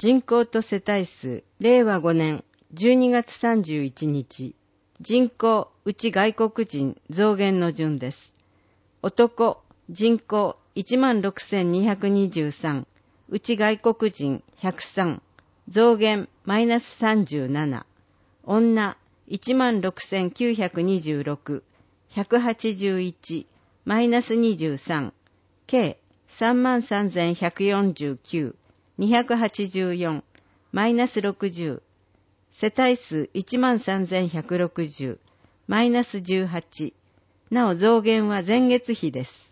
人口と世帯数、令和5年12月31日、人口、うち外国人増減の順です。男、人口16,223、うち外国人103、増減マイナス37、女16,926、181、マイナス23、計33,149、284、マイナス60、世帯数13,160、マイナス18、なお増減は前月比です。